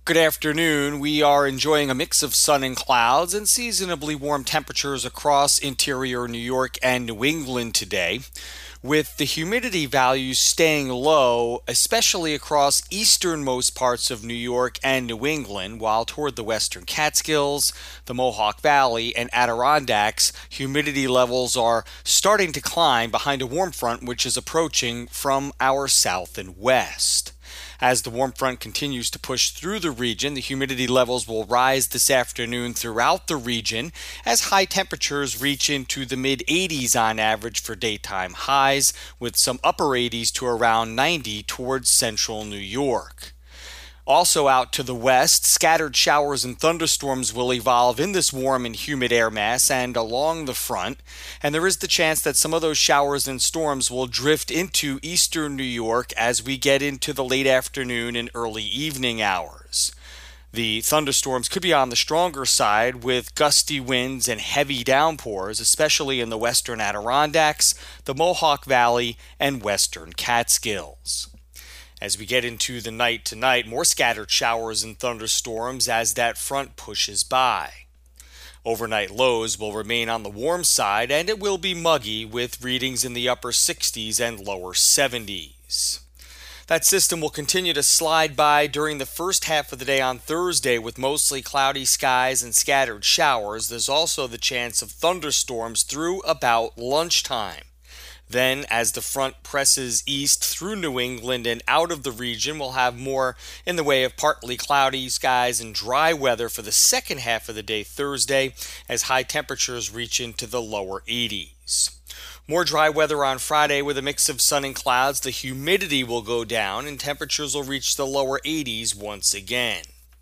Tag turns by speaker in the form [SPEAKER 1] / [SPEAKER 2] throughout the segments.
[SPEAKER 1] Good afternoon. We are enjoying a mix of sun and clouds and seasonably warm temperatures across interior New York and New England today, with the humidity values staying low, especially across easternmost parts of New York and New England, while toward the western Catskills, the Mohawk Valley, and Adirondacks, humidity levels are starting to climb behind a warm front which is approaching from our south and west. As the warm front continues to push through the region, the humidity levels will rise this afternoon throughout the region as high temperatures reach into the mid 80s on average for daytime highs, with some upper 80s to around 90 towards central New York. Also out to the west, scattered showers and thunderstorms will evolve in this warm and humid air mass and along the front, and there is the chance that some of those showers and storms will drift into eastern New York as we get into the late afternoon and early evening hours. The thunderstorms could be on the stronger side with gusty winds and heavy downpours, especially in the western Adirondacks, the Mohawk Valley, and western Catskills. As we get into the night tonight, more scattered showers and thunderstorms as that front pushes by. Overnight lows will remain on the warm side and it will be muggy with readings in the upper 60s and lower 70s. That system will continue to slide by during the first half of the day on Thursday with mostly cloudy skies and scattered showers. There's also the chance of thunderstorms through about lunchtime. Then, as the front presses east through New England and out of the region, we'll have more in the way of partly cloudy skies and dry weather for the second half of the day Thursday as high temperatures reach into the lower 80s. More dry weather on Friday with a mix of sun and clouds. The humidity will go down and temperatures will reach the lower 80s once again.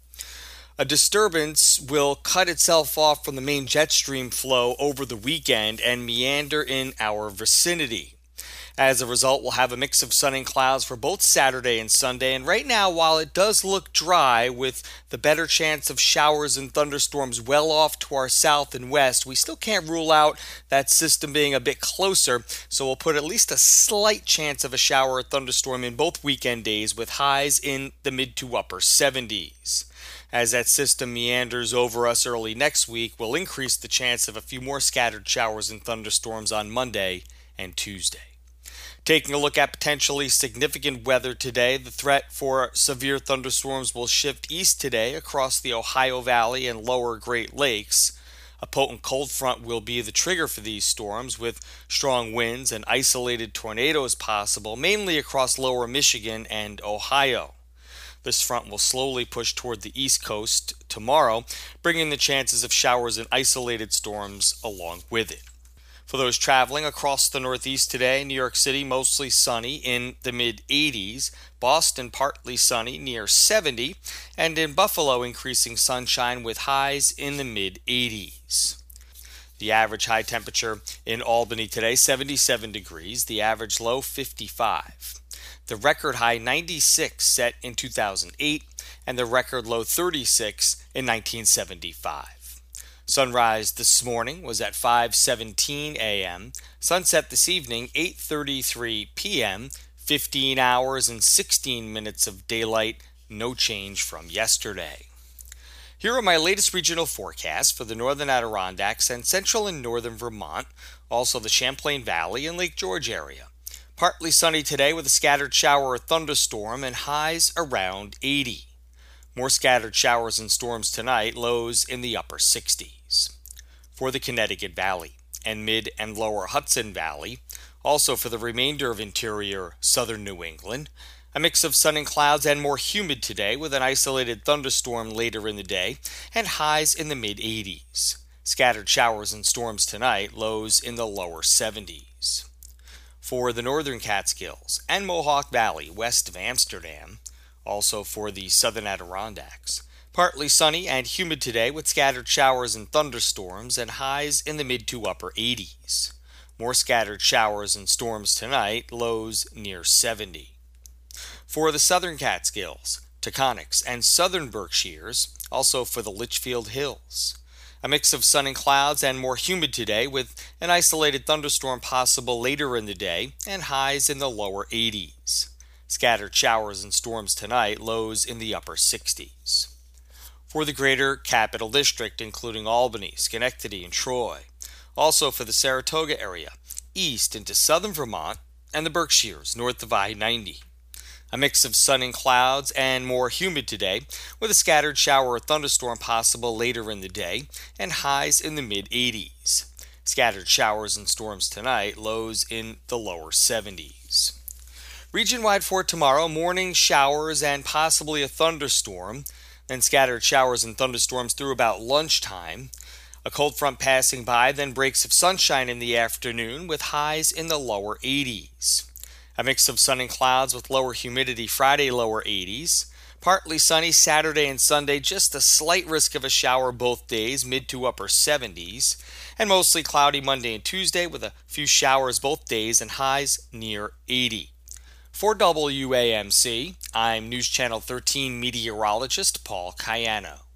[SPEAKER 1] A disturbance will cut itself off from the main jet stream flow over the weekend and meander in our vicinity. As a result, we'll have a mix of sun and clouds for both Saturday and Sunday, and right now, while it does look dry with the better chance of showers and thunderstorms well off to our south and west, we still can't rule out that system being a bit closer, so we'll put at least a slight chance of a shower or thunderstorm in both weekend days with highs in the mid to upper 70s. As that system meanders over us early next week, we'll increase the chance of a few more scattered showers and thunderstorms on Monday and Tuesday. Taking a look at potentially significant weather today, the threat for severe thunderstorms will shift east today across the Ohio Valley and lower Great Lakes. A potent cold front will be the trigger for these storms, with strong winds and isolated tornadoes possible, mainly across lower Michigan and Ohio. This front will slowly push toward the east coast tomorrow, bringing the chances of showers and isolated storms along with it. For those traveling across the Northeast today, New York City mostly sunny in the mid-80s, Boston partly sunny near 70, and in Buffalo increasing sunshine with highs in the mid-80s. The average high temperature in Albany today, 77 degrees, the average low, 55. The record high 96 set in 2008 and the record low 36 in 1975. Sunrise this morning was at 5:17 a.m. Sunset this evening 8:33 p.m. 15 hours and 16 minutes of daylight, no change from yesterday. Here are my latest regional forecasts for the northern Adirondacks and central and northern Vermont, also the Champlain Valley and Lake George area. Partly sunny today with a scattered shower or thunderstorm and highs around 80. More scattered showers and storms tonight, lows in the upper 60s. For the Connecticut Valley and mid and lower Hudson Valley, also for the remainder of interior southern New England, a mix of sun and clouds and more humid today with an isolated thunderstorm later in the day and highs in the mid-80s. Scattered showers and storms tonight, lows in the lower 70s. For the northern Catskills and Mohawk Valley west of Amsterdam, also for the southern Adirondacks, partly sunny and humid today with scattered showers and thunderstorms and highs in the mid to upper 80s. More scattered showers and storms tonight, lows near 70. For the southern Catskills, Taconics, and southern Berkshires, also for the Litchfield Hills. A mix of sun and clouds and more humid today with an isolated thunderstorm possible later in the day and highs in the lower 80s. Scattered showers and storms tonight, lows in the upper 60s. for the greater capital district, including Albany, Schenectady, and Troy. Also for the Saratoga area, east into southern Vermont, and the Berkshires, north of I-90. A mix of sun and clouds and more humid today, with a scattered shower or thunderstorm possible later in the day, and highs in the mid-80s. Scattered showers and storms tonight, lows in the lower 70s. Region-wide for tomorrow, morning showers and possibly a thunderstorm, then scattered showers and thunderstorms through about lunchtime. A cold front passing by, then breaks of sunshine in the afternoon with highs in the lower 80s. A mix of sun and clouds with lower humidity Friday, lower 80s. Partly sunny Saturday and Sunday, just a slight risk of a shower both days, mid to upper 70s. And mostly cloudy Monday and Tuesday with a few showers both days and highs near 80. For WAMC, I'm News Channel 13 meteorologist Paul Cayano.